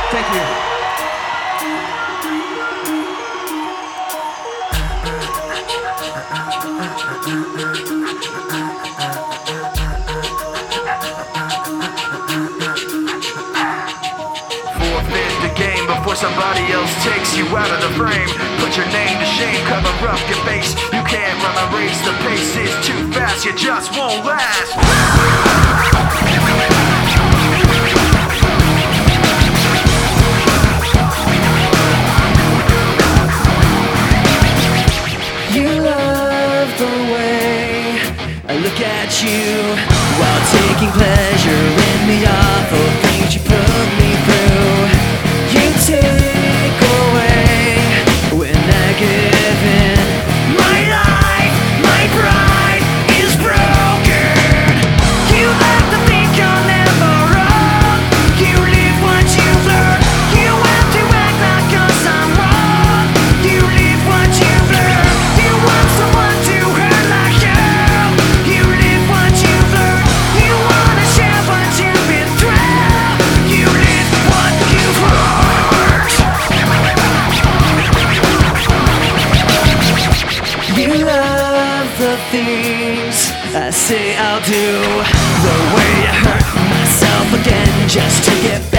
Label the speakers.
Speaker 1: Thank you.
Speaker 2: Forfeit the game before somebody else takes you out of the frame. Put your name to shame, cover up your face. You can't run a race, the pace is too fast, you just won't last.
Speaker 3: You love the way I look at you while taking pleasure in the awful things you put me through. You take away when I give in. My life, my pride is broken. You like to think you're never wrong. You live what you've learned. You have to act like 'cause I'm wrong. You live what you've learned. You want someone to hurt like you. You live what you've learned. You wanna share what you've been through. You live what you've learned. You love the things I say I'll do. The way I hurt myself again just to get